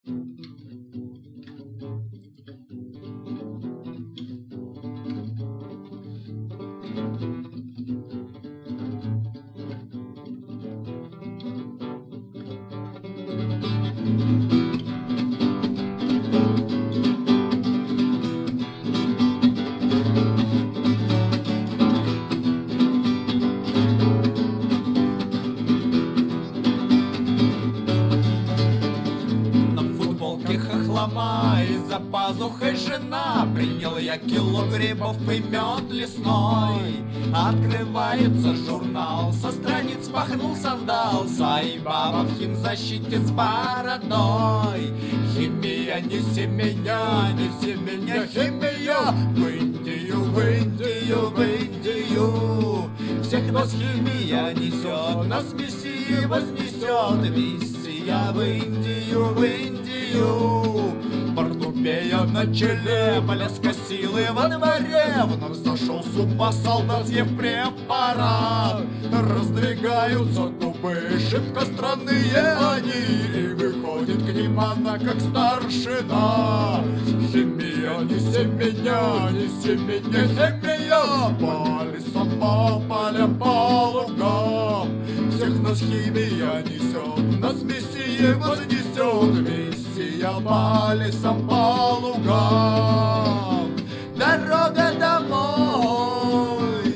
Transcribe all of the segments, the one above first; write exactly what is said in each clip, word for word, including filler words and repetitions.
И за пазухой жена. Принял я кило грибов и мед лесной. Открывается журнал, со страниц пахнул сандался, и баба в химзащите с бородой. Химия, неси меня, неси меня, химия. В Индию, в Индию, в Индию. Всех нас химия несет, нас Мессия вознесет. Мессия в Индию, в Индию. Портупея на челе, блеска силы во дворе. Вновь сошел с ума солдат, съев препарат. Раздвигаются дубы, шибко странные они, и выходит к ним она, как старшина. Химия, неси меня, неси меня, химия. По лесам, по полям, по лугам. Всех нас химия несет, нас Мессия вознесет. Мессия по лесам, по лугам. Дорога домой,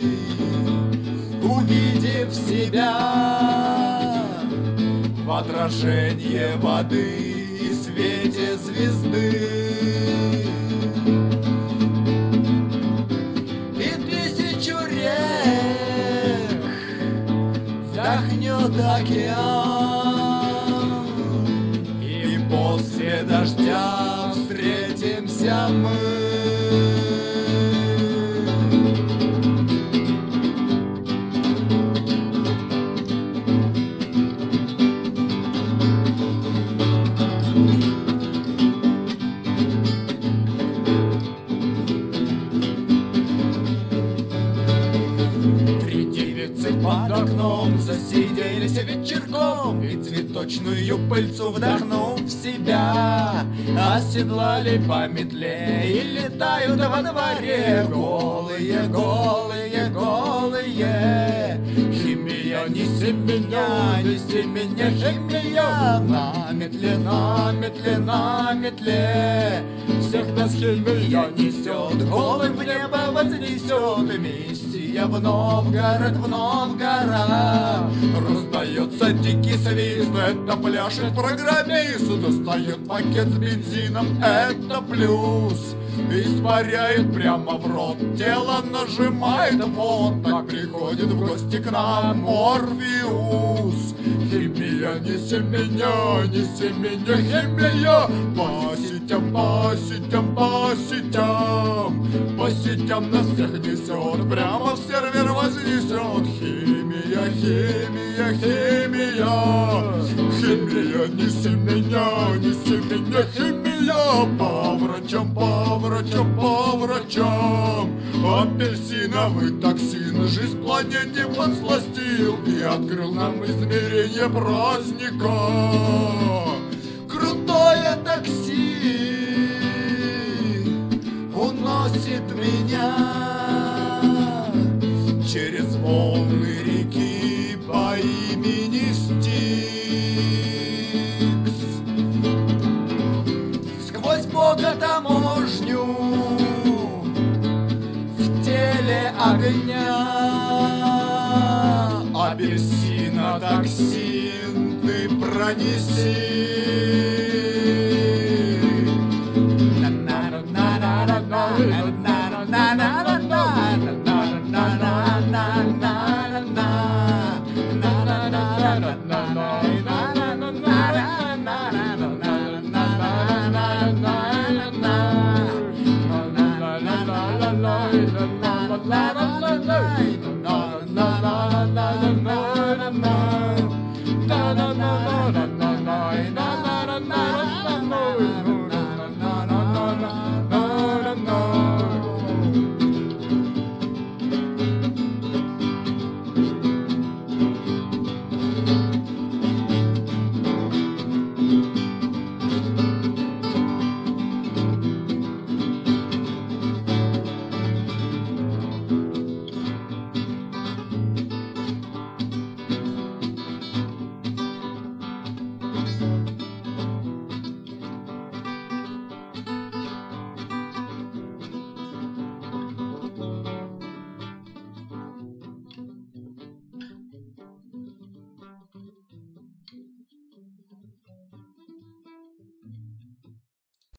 увидев себя в отражении воды и свете звезды. И тысячу рек вдохнет океан, и после дождя встретимся мы. Под окном засиделись вечерком, и цветочную пыльцу вдохнув в себя, оседлали по метле и летают во дворе. Голые, голые, голые. Химия, неси меня, неси меня, химия. На метле, на метле, на метле. Всех нас химия несет, голых в небо вознесет. Мессия в Новгород, в Новгород. Раздается дикий свист, это пляшет программист. Достает пакет с бензином, это плюс. Испаряет прямо в рот, тело нажимает, вот так приходит в гости к нам Морфеус. Химия, неси меня, неси меня, химия. По сетям, по сетям, по сетям, по сетям нас всех несет, прямо в сервер вознесет. Химия, химия, химия. Химия, неси меня, неси меня, химия. По врачам, по врачам, по врачам. Апельсиновый токсин жизнь планете подсластил и открыл нам измерение праздника. Крутое такси уносит меня через волны реки по имени Стикс. Сквозь Бога таможню в теле огня. Апельсина токсин ты пронеси.